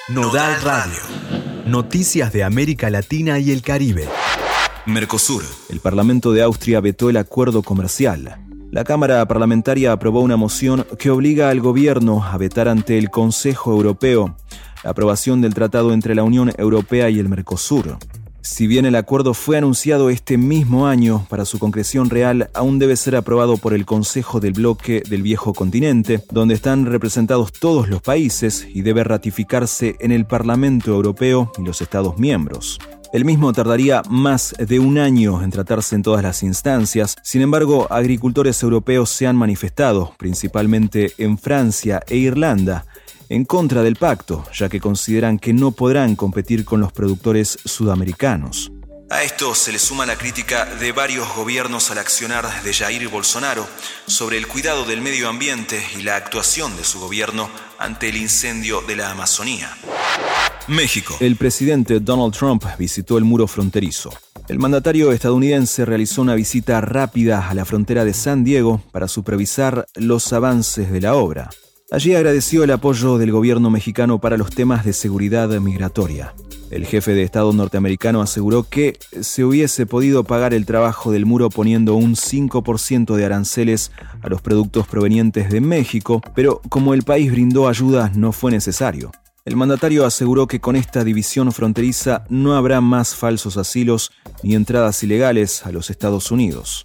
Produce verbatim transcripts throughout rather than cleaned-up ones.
Nodal Radio. Noticias de América Latina y el Caribe. Mercosur. El Parlamento de Austria vetó el acuerdo comercial. La Cámara Parlamentaria aprobó una moción que obliga al gobierno a vetar ante el Consejo Europeo la aprobación del tratado entre la Unión Europea y el Mercosur. Si bien el acuerdo fue anunciado este mismo año, para su concreción real aún debe ser aprobado por el Consejo del Bloque del Viejo Continente, donde están representados todos los países, y debe ratificarse en el Parlamento Europeo y los Estados miembros. El mismo tardaría más de un año en tratarse en todas las instancias. Sin embargo, agricultores europeos se han manifestado, principalmente en Francia e Irlanda, en contra del pacto, ya que consideran que no podrán competir con los productores sudamericanos. A esto se le suma la crítica de varios gobiernos al accionar de Jair Bolsonaro sobre el cuidado del medio ambiente y la actuación de su gobierno ante el incendio de la Amazonía. México. El presidente Donald Trump visitó el muro fronterizo. El mandatario estadounidense realizó una visita rápida a la frontera de San Diego para supervisar los avances de la obra. Allí agradeció el apoyo del gobierno mexicano para los temas de seguridad migratoria. El jefe de Estado norteamericano aseguró que se hubiese podido pagar el trabajo del muro poniendo un cinco por ciento de aranceles a los productos provenientes de México, pero como el país brindó ayuda, no fue necesario. El mandatario aseguró que con esta división fronteriza no habrá más falsos asilos ni entradas ilegales a los Estados Unidos.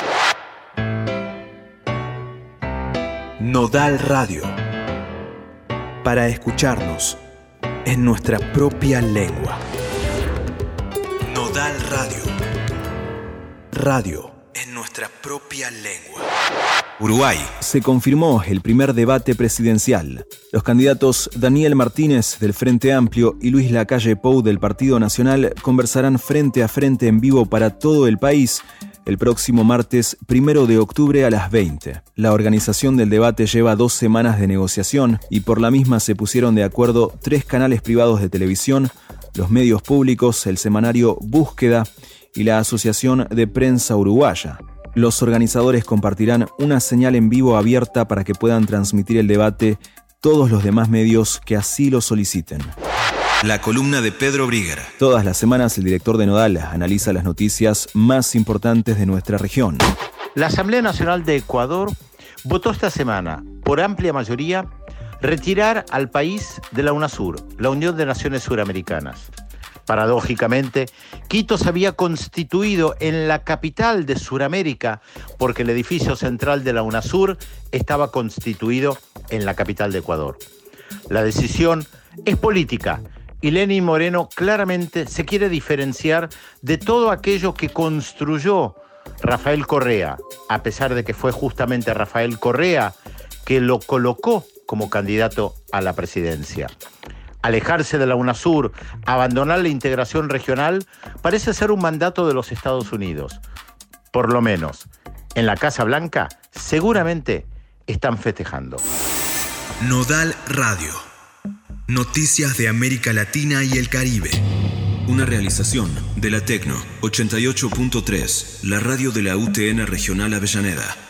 Nodal Radio. Para escucharnos en nuestra propia lengua. Nodal Radio. Radio en nuestra propia lengua. Uruguay. Se confirmó el primer debate presidencial. Los candidatos Daniel Martínez del Frente Amplio y Luis Lacalle Pou del Partido Nacional conversarán frente a frente en vivo para todo el país el próximo martes primero de octubre a las veinte. La organización del debate lleva dos semanas de negociación y por la misma se pusieron de acuerdo tres canales privados de televisión, los medios públicos, el semanario Búsqueda y la Asociación de Prensa Uruguaya. Los organizadores compartirán una señal en vivo abierta para que puedan transmitir el debate todos los demás medios que así lo soliciten. La columna de Pedro Briguer. Todas las semanas el director de Nodal analiza las noticias más importantes de nuestra región. La Asamblea Nacional de Ecuador votó esta semana, por amplia mayoría, retirar al país de la UNASUR, la Unión de Naciones Suramericanas. Paradójicamente, Quito se había constituido en la capital de Suramérica porque el edificio central de la UNASUR estaba constituido en la capital de Ecuador. La decisión es política y Lenín Moreno claramente se quiere diferenciar de todo aquello que construyó Rafael Correa, a pesar de que fue justamente Rafael Correa que lo colocó como candidato a la presidencia. Alejarse de la UNASUR, abandonar la integración regional, parece ser un mandato de los Estados Unidos. Por lo menos, en la Casa Blanca, seguramente están festejando. Nodal Radio. Noticias de América Latina y el Caribe. Una realización de la Tecno ochenta y ocho punto tres, la radio de la U T N Regional Avellaneda.